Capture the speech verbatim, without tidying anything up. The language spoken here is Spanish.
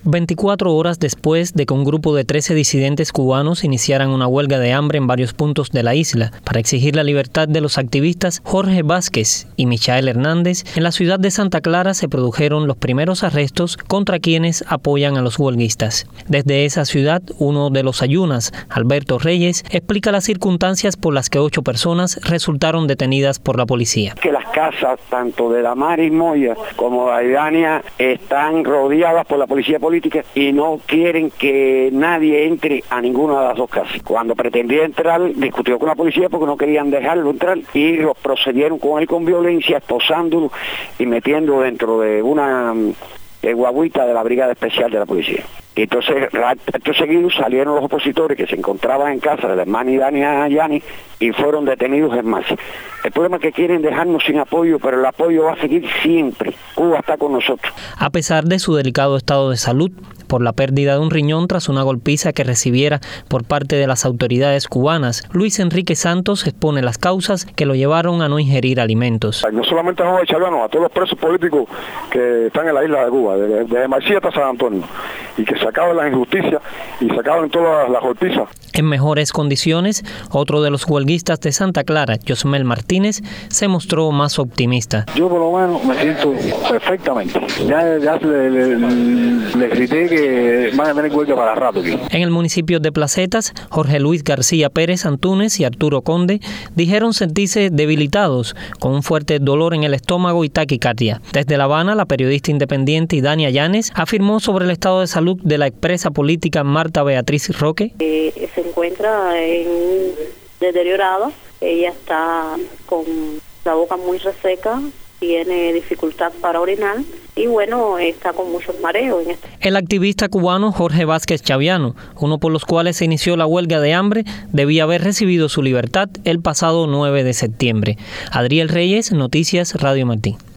veinticuatro horas después de que un grupo de trece disidentes cubanos iniciaran una huelga de hambre en varios puntos de la isla para exigir la libertad de los activistas Jorge Vázquez y Michael Hernández, en la ciudad de Santa Clara se produjeron los primeros arrestos contra quienes apoyan a los huelguistas. Desde esa ciudad, uno de los ayunas, Alberto Reyes, explica las circunstancias por las que ocho personas resultaron detenidas por la policía. Que las casas, tanto de Damaris Moya como de Aidania, están rodeadas por la policía política y no quieren que nadie entre a ninguna de las dos casas. Cuando pretendía entrar, discutió con la policía porque no querían dejarlo entrar y los procedieron con él con violencia, esposándolo y metiendo dentro de una eh, guaguita de la Brigada Especial de la Policía. Y entonces, acto seguido, salieron los opositores que se encontraban en casa de la hermana Idania Yani y fueron detenidos en masa. El problema es que quieren dejarnos sin apoyo, pero el apoyo va a seguir siempre. Cuba está con nosotros. A pesar de su delicado estado de salud, por la pérdida de un riñón tras una golpiza que recibiera por parte de las autoridades cubanas, Luis Enrique Santos expone las causas que lo llevaron a no ingerir alimentos. No solamente a Jorge Chaviano, a todos los presos políticos que están en la isla de Cuba, desde, desde Marcilla hasta San Antonio, y que se acaben las injusticias y se acaben todas las golpizas. En mejores condiciones, otro de los huelguistas de Santa Clara, Josmel Martínez, se mostró más optimista. Yo por lo menos me siento perfectamente. Ya, ya le, le, le grité que van a tener huelga para rato aquí. En el municipio de Placetas, Jorge Luis García Pérez Antúnez y Arturo Conde dijeron sentirse debilitados, con un fuerte dolor en el estómago y taquicardia. Desde La Habana, la periodista independiente Idania Llanes afirmó sobre el estado de salud de la expresa política Marta Beatriz Roque. Eh, se encuentra en deteriorada, ella está con la boca muy reseca, tiene dificultad para orinar y bueno, está con muchos mareos. En este. El activista cubano Jorge Vázquez Chaviano, uno por los cuales se inició la huelga de hambre, debía haber recibido su libertad el pasado nueve de septiembre. Adriel Reyes, Noticias Radio Martín.